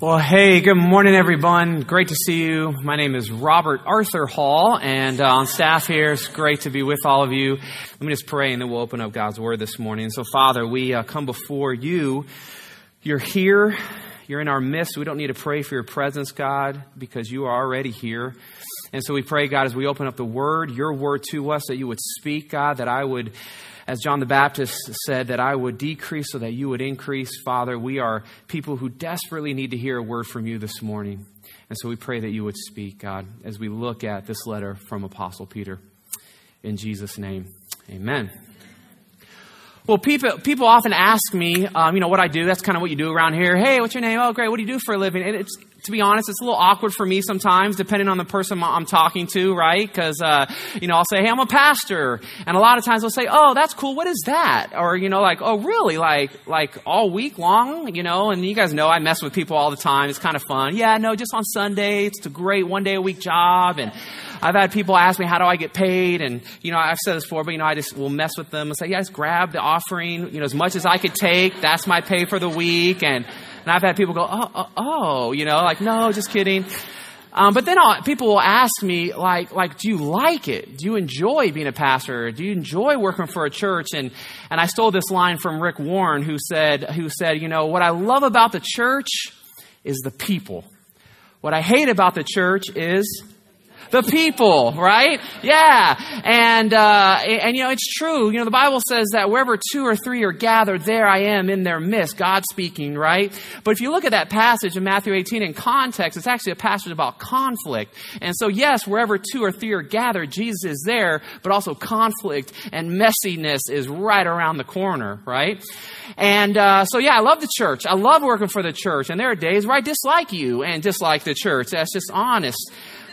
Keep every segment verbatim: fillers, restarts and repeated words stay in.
Well, hey, good morning, everyone. Great to see you. My name is Robert Arthur Hall, and uh, on staff here, it's great to be with all of you. Let me just pray, and then we'll open up God's Word this morning. So, Father, we uh, come before you. You're here. You're in our midst. We don't need to pray for your presence, God, because you are already here. And so we pray, God, as we open up the Word, your Word to us, that you would speak, God, that I would, as John the Baptist said, that I would decrease so that you would increase. Father, we are people who desperately need to hear a word from you this morning. And so we pray that you would speak, God, as we look at this letter from Apostle Peter. In Jesus' name, amen. Well, people people often ask me, um, you know, what I do. That's kind of what you do around here. Hey, what's your name? Oh, great. What do you do for a living? And it's, to be honest, it's a little awkward for me sometimes, depending on the person I'm talking to, right? Because, uh, you know, I'll say, hey, I'm a pastor. And a lot of times they'll say, oh, that's cool. What is that? Or, you know, like, oh, really? Like, like all week long, you know? And you guys know I mess with people all the time. It's kind of fun. Yeah, no, just on Sunday. It's a great one day a week job. And I've had people ask me, how do I get paid? And, you know, I've said this before, but, you know, I just will mess with them and say, yeah, just grab the offering, you know, as much as I could take. That's my pay for the week. And, and I've had people go, oh, oh, oh, you know, like, no, just kidding. Um, but then I'll, people will ask me, like, like, do you like it? Do you enjoy being a pastor? Do you enjoy working for a church? And, and I stole this line from Rick Warren, who said, who said, you know, what I love about the church is the people. What I hate about the church is the people, right? Yeah. And, uh, and, you know, it's true. You know, the Bible says that wherever two or three are gathered, there I am in their midst. God speaking, right? But if you look at that passage in Matthew eighteen in context, it's actually a passage about conflict. And so, yes, wherever two or three are gathered, Jesus is there, but also conflict and messiness is right around the corner, right? And, uh, so yeah, I love the church. I love working for the church. And there are days where I dislike you and dislike the church. That's just honest.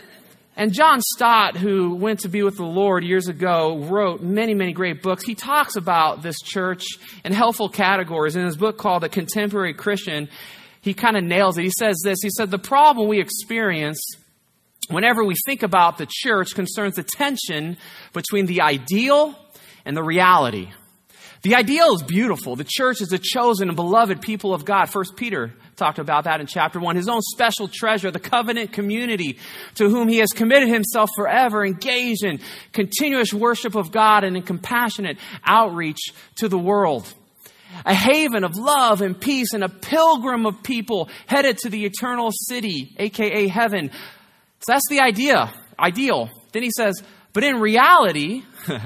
And John Stott, who went to be with the Lord years ago, wrote many, many great books. He talks about this church in helpful categories. In his book called The Contemporary Christian, he kind of nails it. He says this, he said, the problem we experience whenever we think about the church concerns the tension between the ideal and the reality. The ideal is beautiful. The church is a chosen and beloved people of God. First Peter talked about that in chapter one. His own special treasure, the covenant community to whom he has committed himself forever, engaged in continuous worship of God and in compassionate outreach to the world. A haven of love and peace and a pilgrim of people headed to the eternal city, aka heaven. So that's the idea, ideal. Then he says, but in reality,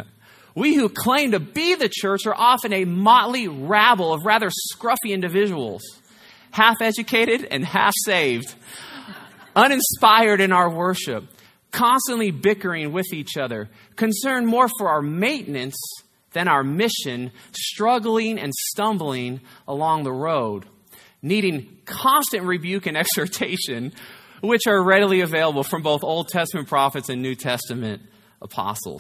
we who claim to be the church are often a motley rabble of rather scruffy individuals, half-educated and half-saved, uninspired in our worship, constantly bickering with each other, concerned more for our maintenance than our mission, struggling and stumbling along the road, needing constant rebuke and exhortation, which are readily available from both Old Testament prophets and New Testament apostles.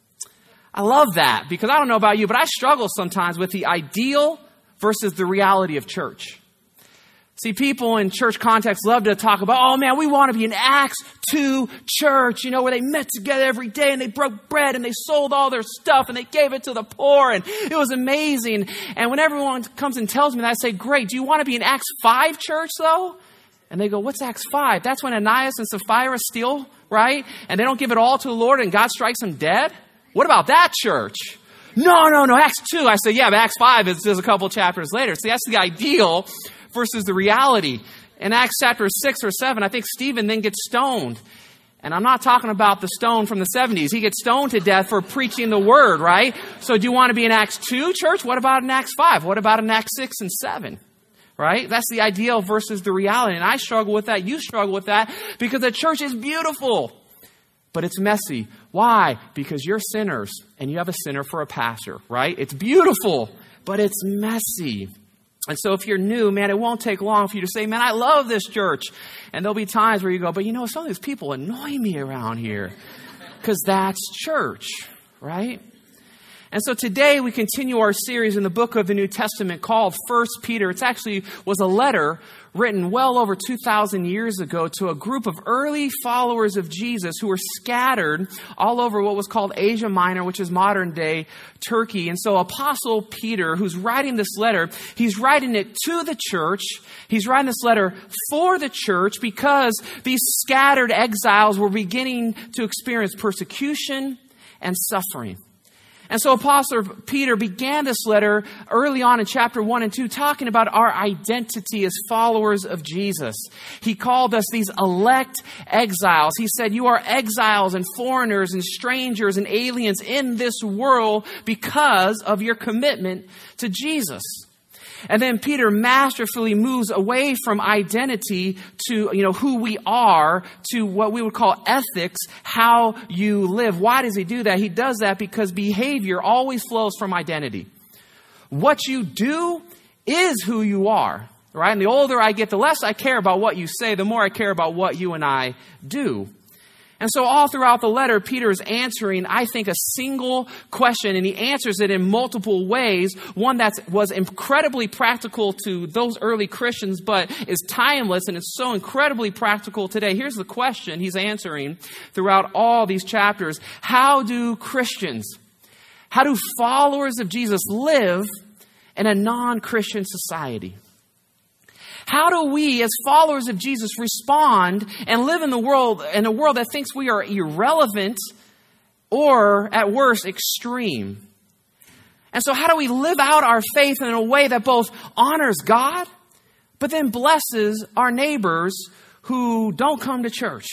I love that because I don't know about you, but I struggle sometimes with the ideal versus the reality of church. See, people in church context love to talk about, oh man, we want to be an Acts two church, you know, where they met together every day and they broke bread and they sold all their stuff and they gave it to the poor and it was amazing. And when everyone comes and tells me that, I say, great, do you want to be an Acts five church though? And they go, what's Acts five? That's when Ananias and Sapphira steal, right? And they don't give it all to the Lord and God strikes them dead? What about that church? No, no, no, Acts two. I say, yeah, but Acts five is just a couple chapters later. See, that's the ideal versus the reality. In Acts chapter six or seven, I think Stephen then gets stoned. And I'm not talking about the stone from the seventies. He gets stoned to death for preaching the word, right? So do you want to be in Acts two church? What about in Acts five? What about in Acts six and seven? Right? That's the ideal versus the reality. And I struggle with that. You struggle with that because the church is beautiful, but it's messy. Why? Because you're sinners and you have a sinner for a pastor, right? It's beautiful, but it's messy. And so if you're new, man, it won't take long for you to say, man, I love this church. And there'll be times where you go, but you know, some of these people annoy me around here because that's church, right? And so today we continue our series in the book of the New Testament called First Peter. It actually was a letter written well over two thousand years ago to a group of early followers of Jesus who were scattered all over what was called Asia Minor, which is modern day Turkey. And so Apostle Peter, who's writing this letter, he's writing it to the church. He's writing this letter for the church because these scattered exiles were beginning to experience persecution and suffering. And so Apostle Peter began this letter early on in chapter one and two talking about our identity as followers of Jesus. He called us these elect exiles. He said, you are exiles and foreigners and strangers and aliens in this world because of your commitment to Jesus. And then Peter masterfully moves away from identity to, you know, who we are to what we would call ethics, how you live. Why does he do that? He does that because behavior always flows from identity. What you do is who you are, right? And the older I get, the less I care about what you say, the more I care about what you and I do. And so all throughout the letter, Peter is answering, I think, a single question, and he answers it in multiple ways. One that was incredibly practical to those early Christians, but is timeless, and it's so incredibly practical today. Here's the question he's answering throughout all these chapters. How do Christians, how do followers of Jesus live in a non-Christian society? How do we, as followers of Jesus, respond and live in the world, in a world that thinks we are irrelevant or, at worst, extreme? And so how do we live out our faith in a way that both honors God, but then blesses our neighbors who don't come to church?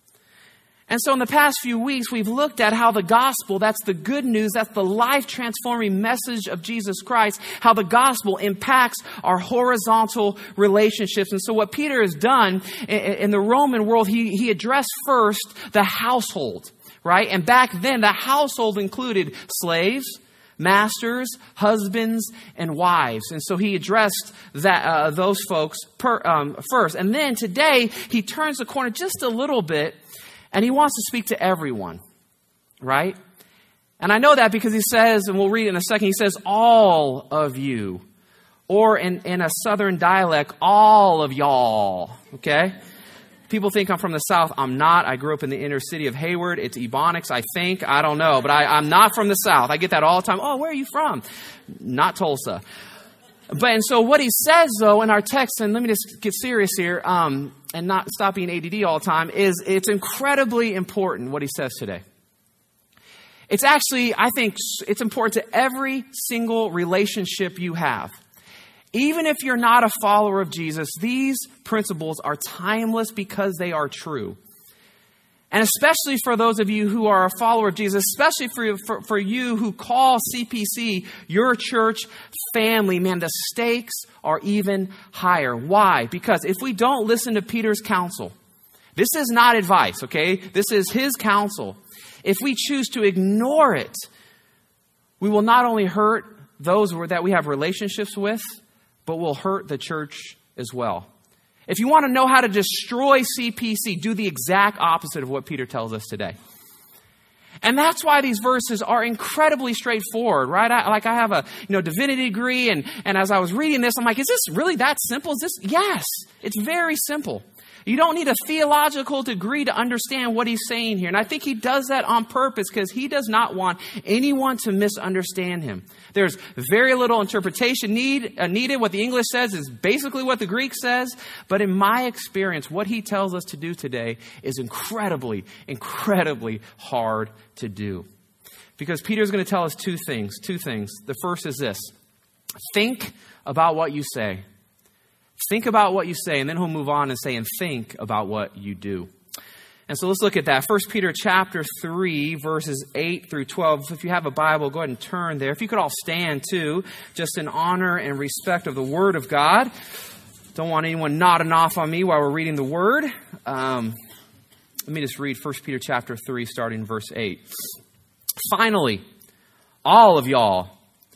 And so in the past few weeks, we've looked at how the gospel, that's the good news, that's the life-transforming message of Jesus Christ, how the gospel impacts our horizontal relationships. And so what Peter has done in the Roman world, he, he addressed first the household, right? And back then, the household included slaves, masters, husbands, and wives. And so he addressed that uh, those folks per, um, first. And then today, he turns the corner just a little bit, and he wants to speak to everyone, right? And I know that because he says, and we'll read it in a second, he says, all of you. Or in, in a southern dialect, all of y'all, okay? People think I'm from the South. I'm not. I grew up in the inner city of Hayward. It's Ebonics, I think. I don't know. But I, I'm not from the South. I get that all the time. Oh, where are you from? Not Tulsa. But and so what he says, though, in our text, and let me just get serious here, um, and not stop being A D D all the time, is it's incredibly important what he says today. It's actually, I think, it's important to every single relationship you have. Even if you're not a follower of Jesus, these principles are timeless because they are true. And especially for those of you who are a follower of Jesus, especially for, for, for you who call C P C your church family, man, the stakes are even higher. Why? Because if we don't listen to Peter's counsel, this is not advice, okay? This is his counsel. If we choose to ignore it, we will not only hurt those that we have relationships with, but will hurt the church as well. If you want to know how to destroy C P C, do the exact opposite of what Peter tells us today. And that's why these verses are incredibly straightforward, right? I, like I have a you know divinity degree, and, and as I was reading this, I'm like, is this really that simple? Is this? Yes, it's very simple. You don't need a theological degree to understand what he's saying here. And I think he does that on purpose because he does not want anyone to misunderstand him. There's very little interpretation need, uh, needed. What the English says is basically what the Greek says. But in my experience, what he tells us to do today is incredibly, incredibly hard to do. Because Peter's going to tell us two things, two things. The first is this: think about what you say. Think about what you say, and then he'll move on and say, and think about what you do. And so let's look at that. First Peter chapter three, verses eight through twelve. If you have a Bible, go ahead and turn there. If you could all stand too, just in honor and respect of the Word of God. Don't want anyone nodding off on me while we're reading the Word. Um, let me just read First Peter chapter three, starting in verse eight. Finally, all of y'all,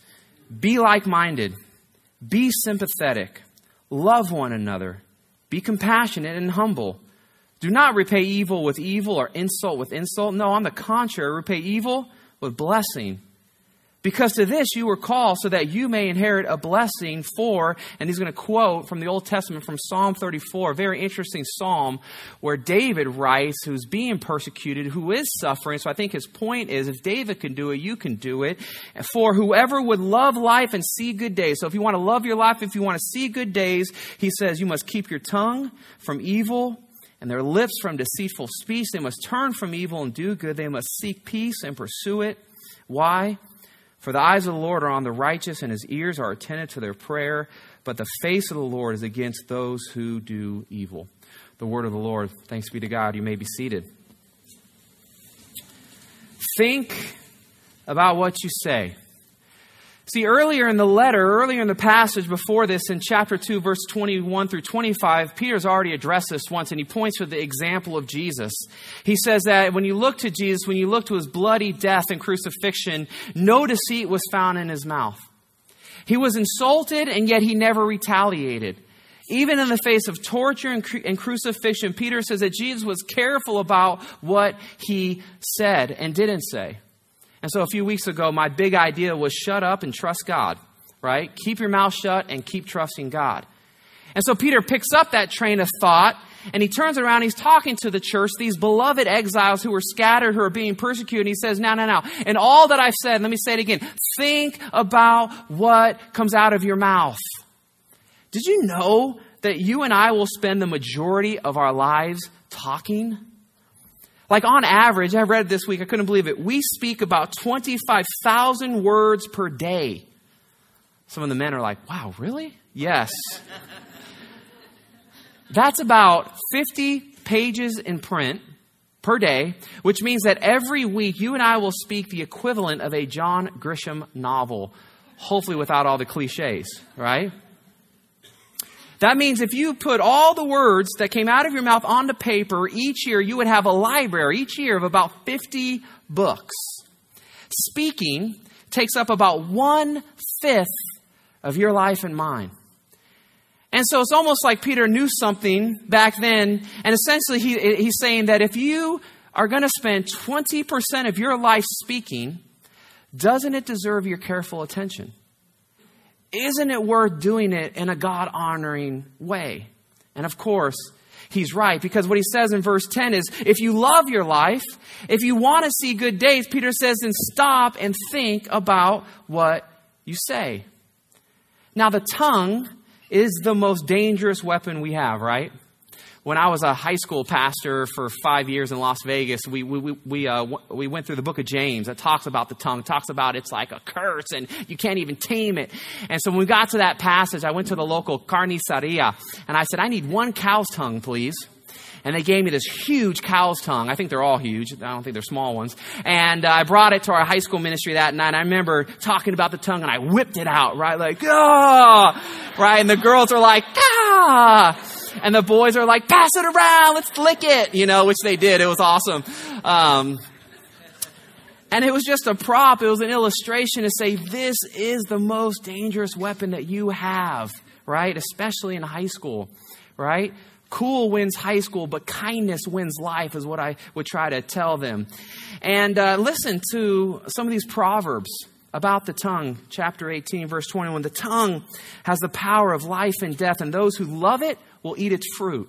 be like-minded, be sympathetic, love one another. Be compassionate and humble. Do not repay evil with evil or insult with insult. No, on the contrary, repay evil with blessing. Because to this you were called so that you may inherit a blessing for, and he's going to quote from the Old Testament from Psalm thirty-four, a very interesting psalm where David writes, who's being persecuted, who is suffering. So I think his point is, if David can do it, you can do it. For whoever would love life and see good days. So if you want to love your life, if you want to see good days, he says you must keep your tongue from evil and their lips from deceitful speech. They must turn from evil and do good. They must seek peace and pursue it. Why? For the eyes of the Lord are on the righteous, and his ears are attentive to their prayer. But the face of the Lord is against those who do evil. The word of the Lord. Thanks be to God. You may be seated. Think about what you say. See, earlier in the letter, earlier in the passage before this, in chapter two, verse twenty-one through twenty-five, Peter's already addressed this once, and he points to the example of Jesus. He says that when you look to Jesus, when you look to his bloody death and crucifixion, no deceit was found in his mouth. He was insulted, and yet he never retaliated. Even in the face of torture and, cru- and crucifixion, Peter says that Jesus was careful about what he said and didn't say. And so a few weeks ago, my big idea was shut up and trust God, right? Keep your mouth shut and keep trusting God. And so Peter picks up that train of thought and he turns around. He's talking to the church, these beloved exiles who are scattered, who are being persecuted. And he says, no, no, no. And all that I've said, let me say it again. Think about what comes out of your mouth. Did you know that you and I will spend the majority of our lives talking? Like on average, I read this week, I couldn't believe it. We speak about twenty-five thousand words per day. Some of the men are like, wow, really? Yes. That's about fifty pages in print per day, which means that every week you and I will speak the equivalent of a John Grisham novel, hopefully without all the cliches, right? That means if you put all the words that came out of your mouth onto paper each year, you would have a library each year of about fifty books. Speaking takes up about one-fifth of your life and mine. And so it's almost like Peter knew something back then. And essentially he, he's saying that if you are going to spend twenty percent of your life speaking, doesn't it deserve your careful attention? Isn't it worth doing it in a God-honoring way? And of course, he's right, because what he says in verse ten is, if you love your life, if you want to see good days, Peter says, then stop and think about what you say. Now, the tongue is the most dangerous weapon we have, right? When I was a high school pastor for five years in Las Vegas, we we we we, uh, we went through the book of James that talks about the tongue, talks about it's like a curse and you can't even tame it. And so when we got to that passage, I went to the local carniceria and I said, I need one cow's tongue, please. And they gave me this huge cow's tongue. I think they're all huge. I don't think they're small ones. And uh, I brought it to our high school ministry that night. And I remember talking about the tongue and I whipped it out, right? Like, ah, right? And the girls are like, ah. And the boys are like, pass it around, let's lick it, you know, which they did. It was awesome. Um, and it was just a prop. It was an illustration to say, this is the most dangerous weapon that you have, right? Especially in high school, right? Cool wins high school, but kindness wins life is what I would try to tell them. And uh, listen to some of these proverbs about the tongue. Chapter eighteen, verse twenty-one. The tongue has the power of life and death, and those who love it will eat its fruit.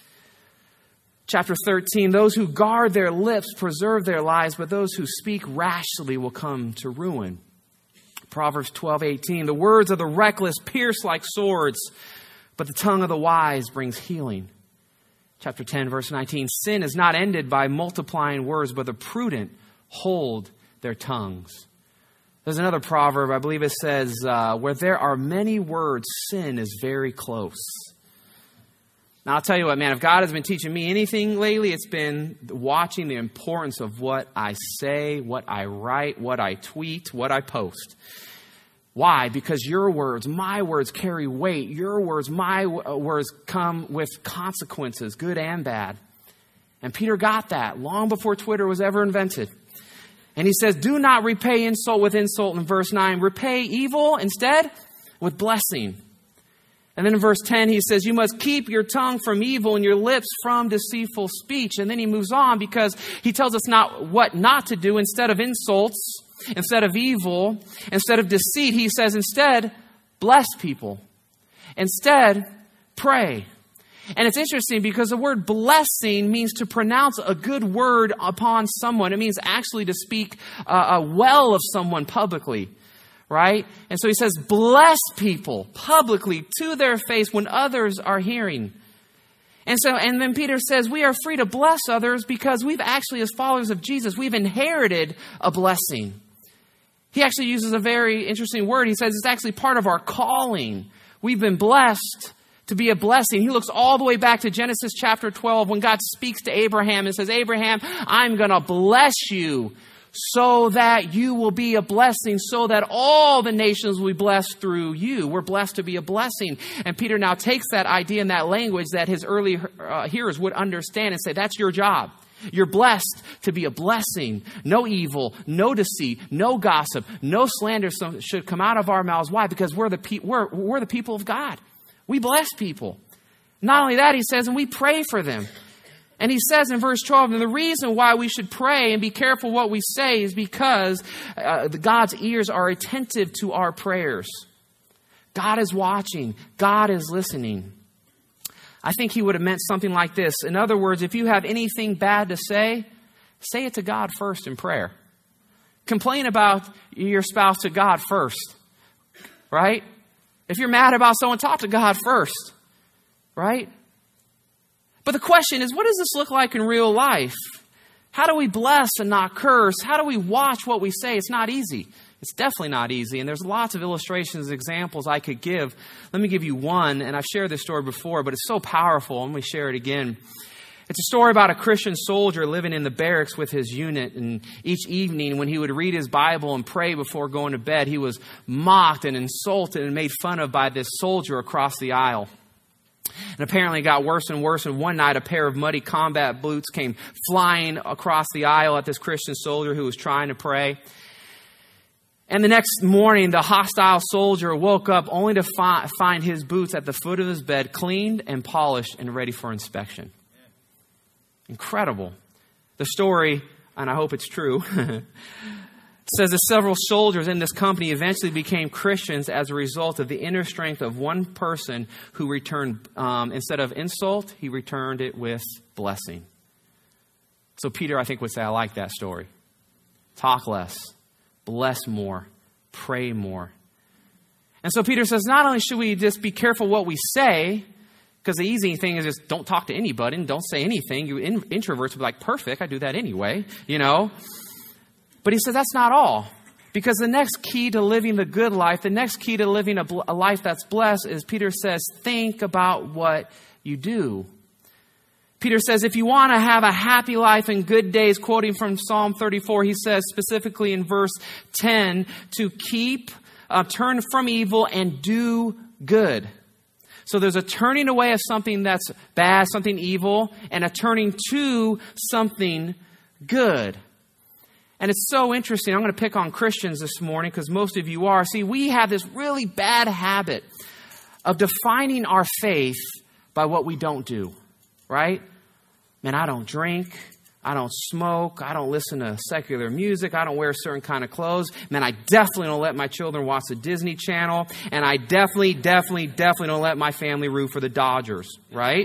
Chapter thirteen, those who guard their lips preserve their lives, but those who speak rashly will come to ruin. Proverbs twelve eighteen, the words of the reckless pierce like swords, but the tongue of the wise brings healing. Chapter ten, verse nineteen, sin is not ended by multiplying words, but the prudent hold their tongues. There's another proverb, I believe it says, uh, where there are many words, sin is very close. Now, I'll tell you what, man, if God has been teaching me anything lately, it's been watching the importance of what I say, what I write, what I tweet, what I post. Why? Because your words, my words carry weight. Your words, my words come with consequences, good and bad. And Peter got that long before Twitter was ever invented. And he says, do not repay insult with insult in verse nine. Repay evil instead with blessing. And then in verse ten, he says, you must keep your tongue from evil and your lips from deceitful speech. And then he moves on because he tells us not what not to do. Instead of insults, instead of evil, instead of deceit. He says instead, bless people. Instead, pray. And it's interesting because the word blessing means to pronounce a good word upon someone. It means actually to speak uh, well of someone publicly, right? And so he says, bless people publicly to their face when others are hearing. And so, and then Peter says, we are free to bless others because we've actually, as followers of Jesus, we've inherited a blessing. He actually uses a very interesting word. He says it's actually part of our calling. We've been blessed to be a blessing. He looks all the way back to Genesis chapter twelve when God speaks to Abraham and says, Abraham, I'm going to bless you so that you will be a blessing, so that all the nations will be blessed through you. We're blessed to be a blessing. And Peter now takes that idea and that language that his early uh, hearers would understand and say, that's your job. You're blessed to be a blessing. No evil, no deceit, no gossip, no slander should come out of our mouths. Why? Because we're the, pe- we're, we're the people of God. We bless people. Not only that, he says, and we pray for them. And he says in verse twelve, and the reason why we should pray and be careful what we say is because uh, God's ears are attentive to our prayers. God is watching. God is listening. I think he would have meant something like this. In other words, if you have anything bad to say, say it to God first in prayer. Complain about your spouse to God first, right? If you're mad about someone, talk to God first, right? But the question is, what does this look like in real life? How do we bless and not curse? How do we watch what we say? It's not easy. It's definitely not easy. And there's lots of illustrations, examples I could give. Let me give you one. And I've shared this story before, but it's so powerful. Let me share it again. It's a story about a Christian soldier living in the barracks with his unit. And each evening when he would read his Bible and pray before going to bed, he was mocked and insulted and made fun of by this soldier across the aisle. And apparently it got worse and worse. And one night, a pair of muddy combat boots came flying across the aisle at this Christian soldier who was trying to pray. And the next morning, the hostile soldier woke up only to fi- find his boots at the foot of his bed, cleaned and polished and ready for inspection. Incredible. The story, and I hope it's true, says that several soldiers in this company eventually became Christians as a result of the inner strength of one person who returned, um, instead of insult, he returned it with blessing. So Peter, I think, would say, I like that story. Talk less, bless more, pray more. And so Peter says, not only should we just be careful what we say, because the easy thing is just don't talk to anybody and don't say anything. You in, introverts would be like, perfect, I do that anyway, you know. But he says that's not all. Because the next key to living the good life, the next key to living a, a life that's blessed is, Peter says, think about what you do. Peter says, if you want to have a happy life and good days, quoting from Psalm thirty-four, he says specifically in verse ten, to keep, uh, turn from evil and do good. So there's a turning away of something that's bad, something evil, and a turning to something good. And it's so interesting. I'm going to pick on Christians this morning because most of you are. See, we have this really bad habit of defining our faith by what we don't do, right? Man, I don't drink. I don't smoke. I don't listen to secular music. I don't wear certain kind of clothes. Man, I definitely don't let my children watch the Disney Channel. And I definitely, definitely, definitely don't let my family root for the Dodgers, right?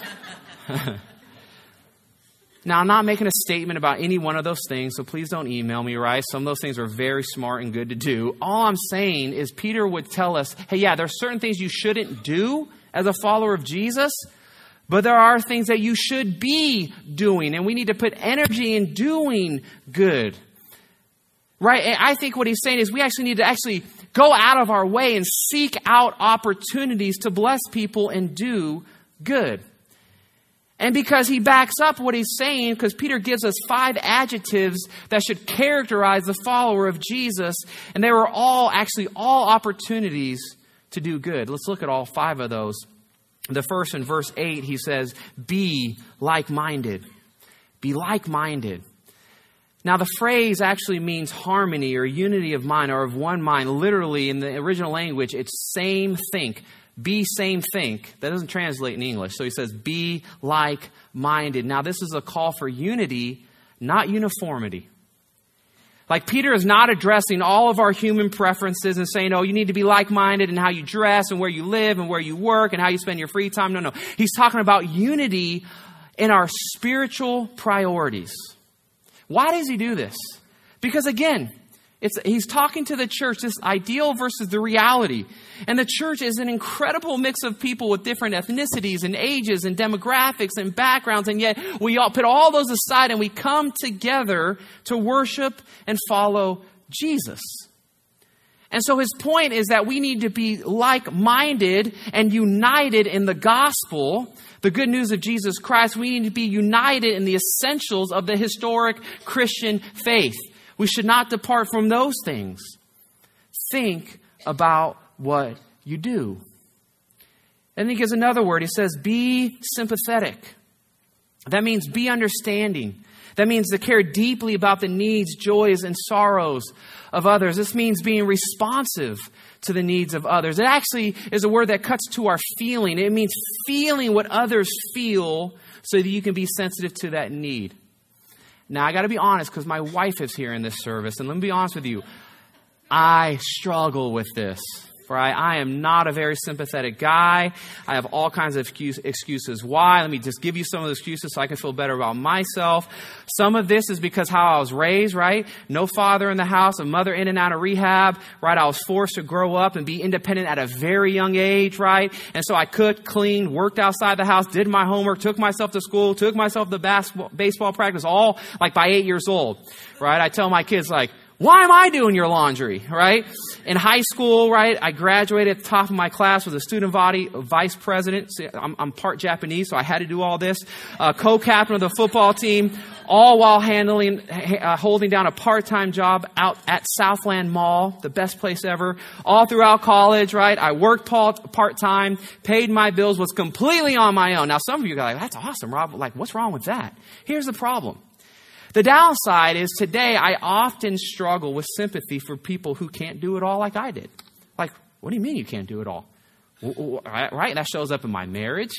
Now, I'm not making a statement about any one of those things, so please don't email me, right? Some of those things are very smart and good to do. All I'm saying is Peter would tell us, hey, yeah, there are certain things you shouldn't do as a follower of Jesus, but there are things that you should be doing, and we need to put energy in doing good, right? And I think what he's saying is we actually need to actually go out of our way and seek out opportunities to bless people and do good. And because he backs up what he's saying, because Peter gives us five adjectives that should characterize the follower of Jesus, and they were all actually all opportunities to do good. Let's look at all five of those. The first, in verse eight, he says, be like-minded. Be like-minded. Now, the phrase actually means harmony or unity of mind or of one mind. Literally, in the original language, it's same think. Be same think. That doesn't translate in English. So he says, be like-minded. Now, this is a call for unity, not uniformity. Like Peter is not addressing all of our human preferences and saying, oh, you need to be like-minded in how you dress and where you live and where you work and how you spend your free time. No, no. He's talking about unity in our spiritual priorities. Why does he do this? Because again, it's, he's talking to the church, this ideal versus the reality. And the church is an incredible mix of people with different ethnicities and ages and demographics and backgrounds. And yet we all put all those aside and we come together to worship and follow Jesus. And so his point is that we need to be like-minded and united in the gospel, the good news of Jesus Christ. We need to be united in the essentials of the historic Christian faith. We should not depart from those things. Think about what you do. And he gives another word. He says, be sympathetic. That means be understanding. That means to care deeply about the needs, joys, and sorrows of others. This means being responsive to the needs of others. It actually is a word that cuts to our feeling. It means feeling what others feel so that you can be sensitive to that need. Now, I got to be honest because my wife is here in this service. And let me be honest with you. I struggle with this. Right? I am not a very sympathetic guy. I have all kinds of excuse, excuses. Why? Let me just give you some of the excuses so I can feel better about myself. Some of this is because how I was raised, right? No father in the house, a mother in and out of rehab, right? I was forced to grow up and be independent at a very young age, right? And so I cooked, cleaned, worked outside the house, did my homework, took myself to school, took myself to basketball, baseball practice, all like by eight years old, right? I tell my kids like, why am I doing your laundry, right? In high school, right, I graduated at the top of my class with a student body vice president. See, I'm, I'm part Japanese, so I had to do all this. Uh, co-captain of the football team, all while handling, uh, holding down a part-time job out at Southland Mall, the best place ever. All throughout college, right, I worked part-time, paid my bills, was completely on my own. Now, some of you are like, that's awesome, Rob. Like, what's wrong with that? Here's the problem. The downside is today I often struggle with sympathy for people who can't do it all like I did. Like, what do you mean you can't do it all? Right? That shows up in my marriage.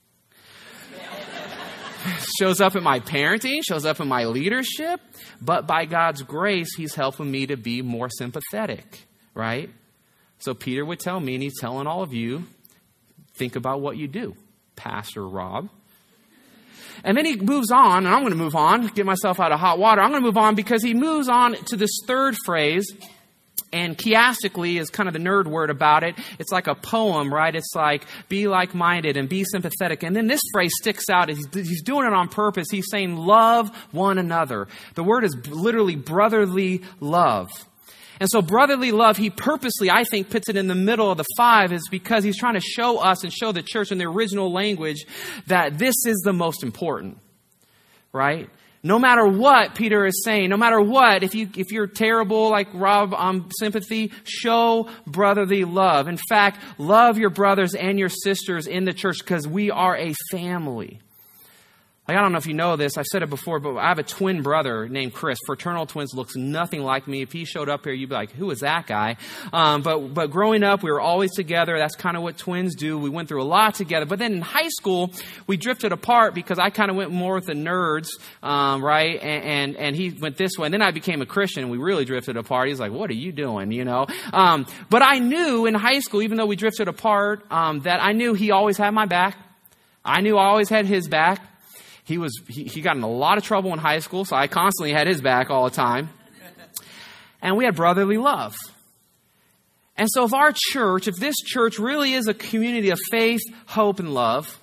Shows up in my parenting. Shows up in my leadership. But by God's grace, he's helping me to be more sympathetic. Right? So Peter would tell me, and he's telling all of you, think about what you do, Pastor Rob. And then he moves on, and I'm going to move on, get myself out of hot water. I'm going to move on because he moves on to this third phrase. And chiastically is kind of the nerd word about it. It's like a poem, right? It's like, be like-minded and be sympathetic. And then this phrase sticks out. He's, he's doing it on purpose. He's saying, love one another. The word is literally brotherly love. And so brotherly love, he purposely, I think, puts it in the middle of the five is because he's trying to show us and show the church in the original language that this is the most important, right? No matter what Peter is saying, no matter what, if you, if you're terrible like Rob on sympathy, show brotherly love. In fact, love your brothers and your sisters in the church because we are a family. Like, I don't know if you know this. I've said it before, but I have a twin brother named Chris. Fraternal twins, looks nothing like me. If he showed up here, you'd be like, who is that guy? Um, but but growing up, we were always together. That's kind of what twins do. We went through a lot together. But then in high school, we drifted apart because I kind of went more with the nerds, um, right? And, and and he went this way. And then I became a Christian, and we really drifted apart. He's like, what are you doing, you know? Um, but I knew in high school, even though we drifted apart, um, that I knew he always had my back. I knew I always had his back. He was he, he got in a lot of trouble in high school, so I constantly had his back all the time. And we had brotherly love. And so if our church, if this church really is a community of faith, hope, and love,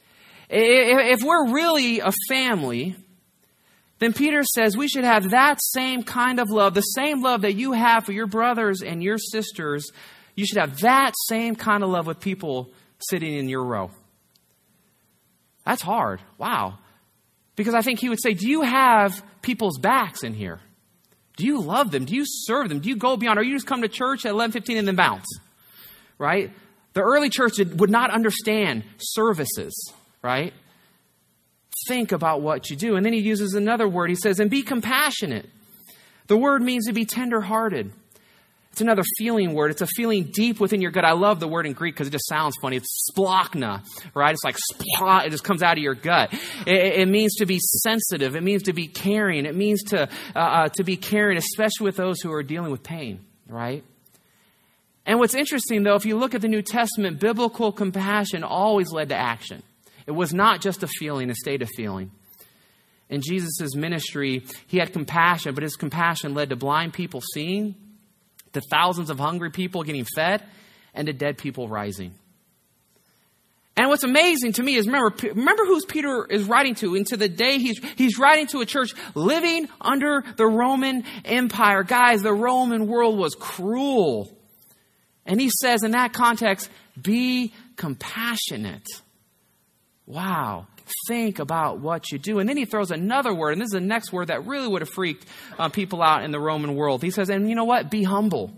if we're really a family, then Peter says we should have that same kind of love, the same love that you have for your brothers and your sisters. You should have that same kind of love with people sitting in your row. That's hard. Wow. Because I think he would say, do you have people's backs in here? Do you love them? Do you serve them? Do you go beyond? Or you just come to church at eleven fifteen and then bounce? Right? The early church would not understand services, right? Think about what you do. And then he uses another word. He says, and be compassionate. The word means to be tenderhearted. It's another feeling word. It's a feeling deep within your gut. I love the word in Greek because it just sounds funny. It's splachna, right? It's like splah. It just comes out of your gut. It, it means to be sensitive. It means to be caring. It means to uh, uh, to be caring, especially with those who are dealing with pain, right? And what's interesting, though, if you look at the New Testament, biblical compassion always led to action. It was not just a feeling, a state of feeling. In Jesus' ministry, he had compassion, but his compassion led to blind people seeing, to thousands of hungry people getting fed, and to dead people rising. And what's amazing to me is, remember, remember who Peter is writing to. Into the day he's, he's writing to a church living under the Roman Empire. Guys, the Roman world was cruel. And he says in that context, be compassionate. Wow. Think about what you do. And then he throws another word, and this is the next word that really would have freaked uh, people out in the Roman world. He says, and you know what? Be humble.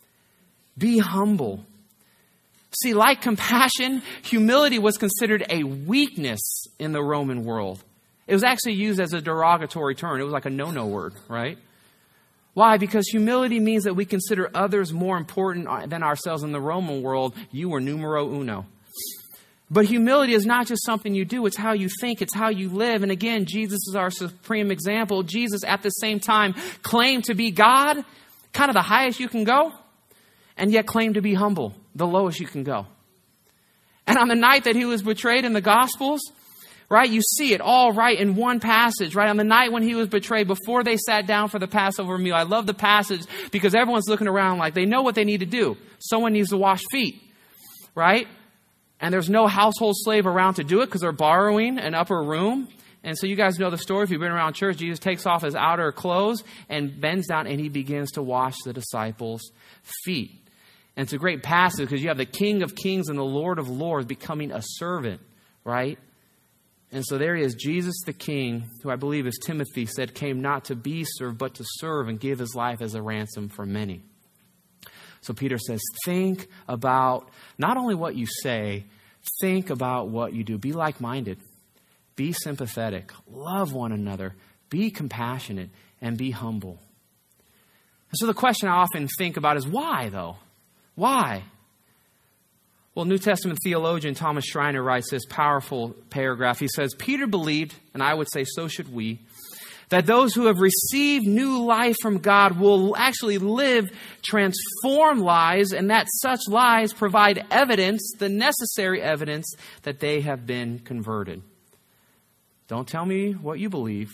Be humble. See, like compassion, humility was considered a weakness in the Roman world. It was actually used as a derogatory term. It was like a no-no word, right? Why? Because humility means that we consider others more important than ourselves. In the Roman world, you were numero uno. But humility is not just something you do. It's how you think. It's how you live. And again, Jesus is our supreme example. Jesus, at the same time, claimed to be God, kind of the highest you can go, and yet claimed to be humble, the lowest you can go. And on the night that he was betrayed in the Gospels, right, you see it all right in one passage, right? On the night when he was betrayed, before they sat down for the Passover meal. I love the passage because everyone's looking around like they know what they need to do. Someone needs to wash feet, right? And there's no household slave around to do it because they're borrowing an upper room. And so you guys know the story. If you've been around church, Jesus takes off his outer clothes and bends down and he begins to wash the disciples' feet. And it's a great passage because you have the King of Kings and the Lord of Lords becoming a servant, right? And so there he is, Jesus the King, who I believe, as Timothy said, came not to be served, but to serve and give his life as a ransom for many. So Peter says, think about not only what you say, think about what you do. Be like-minded. Be sympathetic. Love one another. Be compassionate and be humble. And so the question I often think about is why, though? Why? Well, New Testament theologian Thomas Schreiner writes this powerful paragraph. He says, Peter believed, and I would say so should we, that those who have received new life from God will actually live transformed lives, and that such lives provide evidence, the necessary evidence, that they have been converted. Don't tell me what you believe.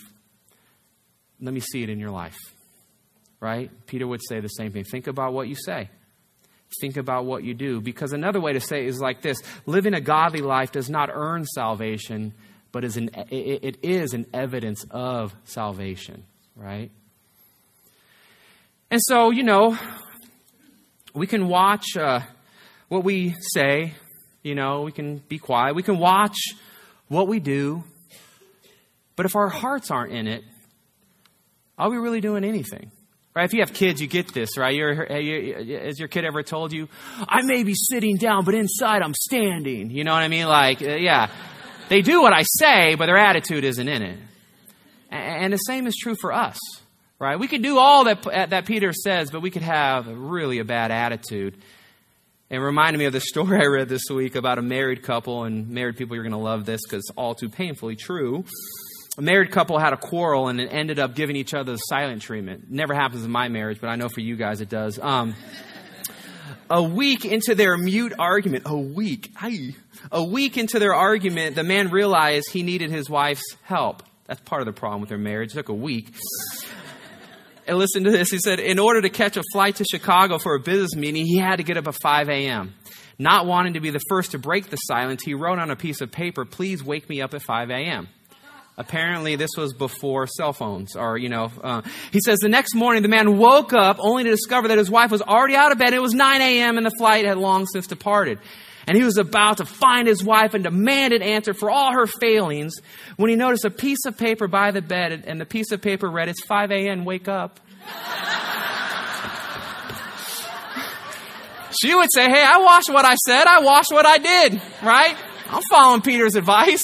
Let me see it in your life. Right? Peter would say the same thing. Think about what you say. Think about what you do. Because another way to say it is like this. Living a godly life does not earn salvation, but is an, it, it is an evidence of salvation, right? And so, you know, we can watch uh, what we say, you know, we can be quiet. We can watch what we do. But if our hearts aren't in it, are we really doing anything? Right? If you have kids, you get this, right? You're, you, has your kid ever told you, I may be sitting down, but inside I'm standing? You know what I mean? Like, uh, yeah. They do what I say, but their attitude isn't in it. And the same is true for us, right? We could do all that that Peter says, but we could have really a bad attitude. It reminded me of the story I read this week about a married couple, and married people, you're going to love this because it's all too painfully true. A married couple had a quarrel and it ended up giving each other the silent treatment. Never happens in my marriage, but I know for you guys it does. Um, a week into their mute argument, a week, aye, a week into their argument, the man realized he needed his wife's help. That's part of the problem with their marriage. It took a week. And listen to this. He said, in order to catch a flight to Chicago for a business meeting, he had to get up at five a.m. Not wanting to be the first to break the silence, he wrote on a piece of paper, please wake me up at five a.m. Apparently, this was before cell phones, or, you know, uh, he says the next morning the man woke up only to discover that his wife was already out of bed. It was nine a.m. and the flight had long since departed. And he was about to find his wife and demand an answer for all her failings when he noticed a piece of paper by the bed, and the piece of paper read, it's five a.m., wake up. She would say, hey, I watched what I said. I watched what I did, right? I'm following Peter's advice.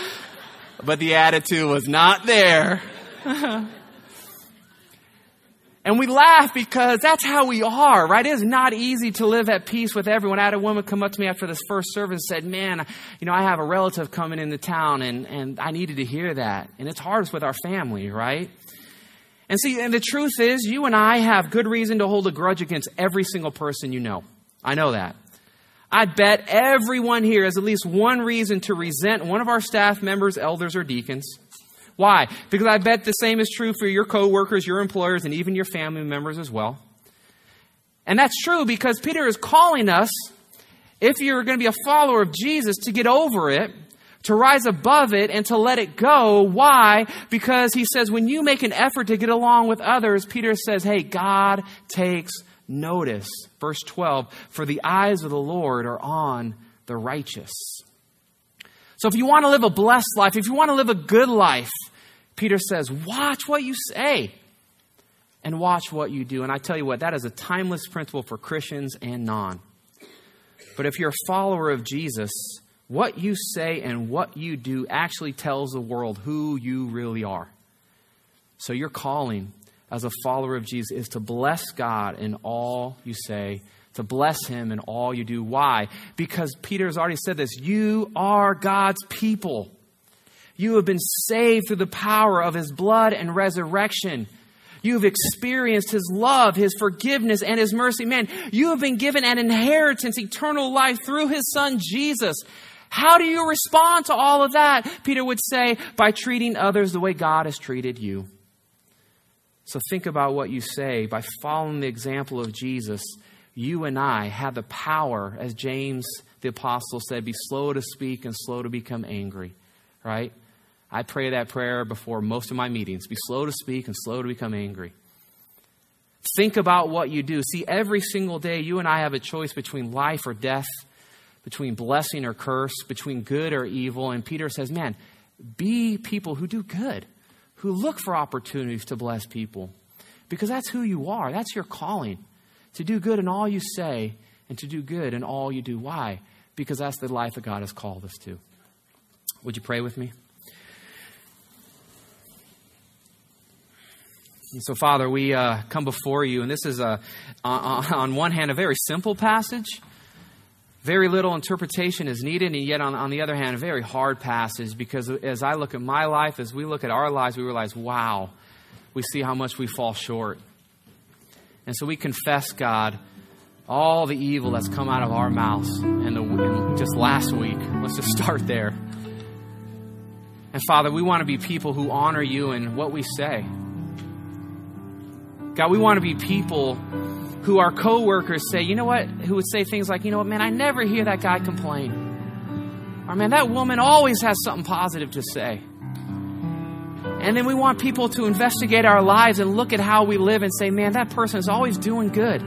But the attitude was not there. And we laugh because that's how we are, right? It is not easy to live at peace with everyone. I had a woman come up to me after this first service and said, man, you know, I have a relative coming into town and, and I needed to hear that. And it's hard with our family, right? And see, and the truth is, you and I have good reason to hold a grudge against every single person you know. I know that. I bet everyone here has at least one reason to resent one of our staff members, elders, or deacons. Why? Because I bet the same is true for your coworkers, your employers, and even your family members as well. And that's true because Peter is calling us, if you're going to be a follower of Jesus, to get over it, to rise above it, and to let it go. Why? Because he says when you make an effort to get along with others, Peter says, hey, God takes notice. Verse twelve, for the eyes of the Lord are on the righteous. So if you want to live a blessed life, if you want to live a good life, Peter says, watch what you say and watch what you do. And I tell you what, that is a timeless principle for Christians and non. But if you're a follower of Jesus, what you say and what you do actually tells the world who you really are. So your calling as a follower of Jesus is to bless God in all you say, to bless him in all you do. Why? Because Peter has already said this. You are God's people. You have been saved through the power of his blood and resurrection. You have experienced his love, his forgiveness, and his mercy. Man, you have been given an inheritance, eternal life through his son, Jesus. How do you respond to all of that? Peter would say, by treating others the way God has treated you. So think about what you say. By following the example of Jesus, you and I have the power, as James the apostle said, be slow to speak and slow to become angry, right? I pray that prayer before most of my meetings. Be slow to speak and slow to become angry. Think about what you do. See, every single day you and I have a choice between life or death, between blessing or curse, between good or evil. And Peter says, man, be people who do good, who look for opportunities to bless people. Because that's who you are. That's your calling. To do good in all you say and to do good in all you do. Why? Because that's the life that God has called us to. Would you pray with me? And so, Father, we uh, come before you, and this is, a, on, on one hand, a very simple passage. Very little interpretation is needed, and yet on, on the other hand, a very hard passage, because as I look at my life, as we look at our lives, we realize, wow, we see how much we fall short. And so we confess, God, all the evil that's come out of our mouths and, the, and just last week. Let's just start there. And Father, we want to be people who honor you in what we say. God, we want to be people who our coworkers say, you know what, who would say things like, you know what, man, I never hear that guy complain. Or man, that woman always has something positive to say. And then we want people to investigate our lives and look at how we live and say, man, that person is always doing good.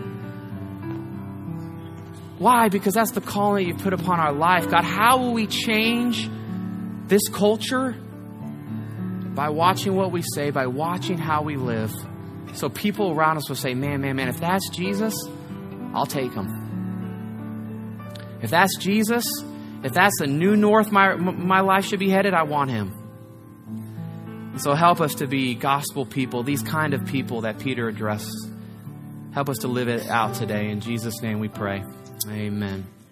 Why? Because that's the calling you put upon our life. God, how will we change this culture? By watching what we say, by watching how we live. So people around us will say, man, man, man, if that's Jesus, I'll take him. If that's Jesus, if that's the new north my, my life should be headed, I want him. And so help us to be gospel people, these kind of people that Peter addressed. Help us to live it out today. In Jesus' name we pray. Amen.